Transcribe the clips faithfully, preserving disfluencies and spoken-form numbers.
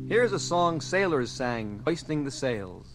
Here's a song sailors sang, hoisting the sails.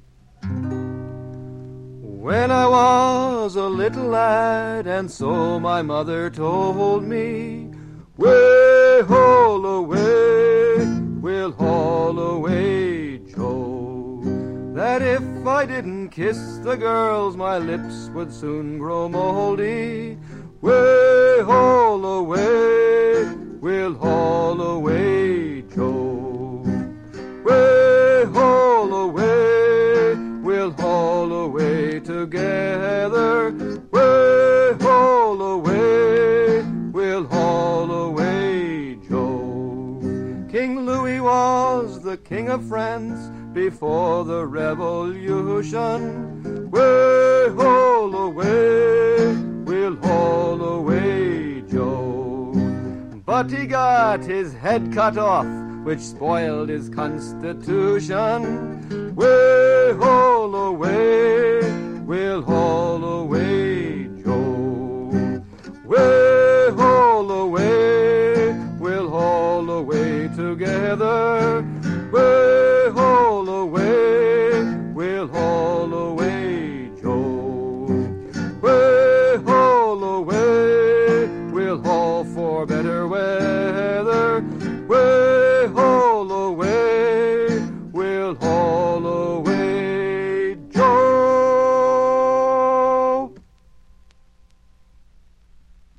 When I was a little lad, and so my mother told me, way, haul away, we'll haul away, Joe, that if I didn't kiss the girls, my lips would soon grow moldy. Way, haul away, we'll haul away, Joe, way, haul away, we'll haul away together. Way, haul away, we'll haul away, Joe. King Louis was the king of France before the revolution. Way, haul away, we'll haul away, Joe. But he got his head cut off, which spoiled his constitution. Way, haul away, we'll haul away, Joe. Way, haul away, we'll haul away together. Way, haul away, we'll haul